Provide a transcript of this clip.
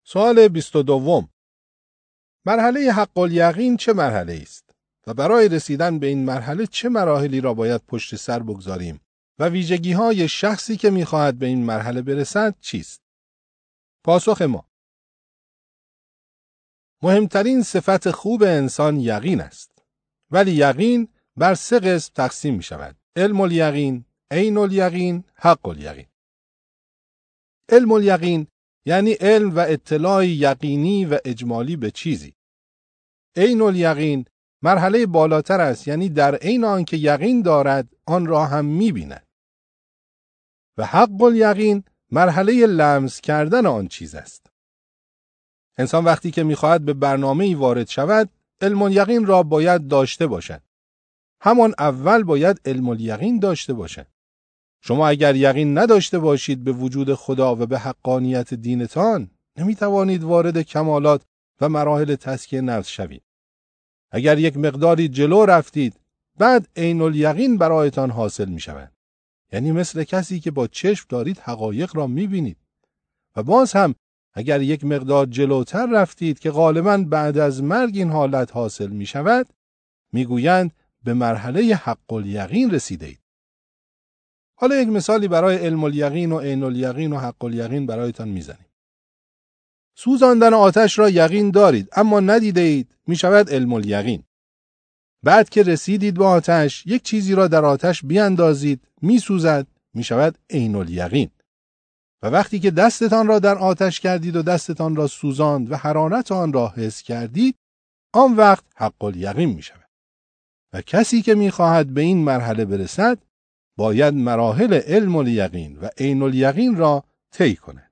سوال 22. مرحله حق الیقین چه مرحله است و برای رسیدن به این مرحله چه مراحلی را باید پشت سر بگذاریم و ویژگی‌های شخصی که می‌خواهد به این مرحله برسد چیست؟ پاسخ ما: مهمترین صفت خوب انسان یقین است، ولی یقین بر 3 قسم تقسیم می‌شود: علم الیقین، عین الیقین، حق الیقین. علم الیقین یعنی علم و اطلاع یقینی و اجمالی به چیزی. عین الیقین مرحله بالاتر است، یعنی در عین آنکه یقین دارد آن را هم می‌بیند. و حق الیقین مرحله لمس کردن آن چیز است. انسان وقتی که می‌خواهد به برنامه‌ای وارد شود، علم الیقین را باید داشته باشد. همان اول باید علم الیقین داشته باشد. شما اگر یقین نداشته باشید به وجود خدا و به حقانیت دینتان، نمی‌توانید وارد کمالات و مراحل تزکیه نفس شوید. اگر یک مقداری جلو رفتید، بعد عین الیقین برایتان حاصل می‌شود. یعنی مثل کسی که با چشم دارید حقایق را می‌بینید. و باز هم اگر یک مقدار جلوتر رفتید که غالباً بعد از مرگ این حالت حاصل می‌شود، می‌گویند به مرحله حق الیقین رسیدید. حالا یک مثالی برای علم الیقین و عین الیقین و حق الیقین برایتان می‌زنیم. سوزاندن آتش را یقین دارید اما ندیده اید، می‌شود علم الیقین. بعد که رسیدید به آتش، یک چیزی را در آتش بیاندازید، می‌سوزد، می‌شود عین الیقین. و وقتی که دستتان را در آتش کردید و دستتان را سوزاند و حرارت آن را حس کردید، آن وقت حق الیقین می‌شود. و کسی که می‌خواهد به این مرحله برسد، باید مراحل علم الیقین و عین الیقین را طی کند.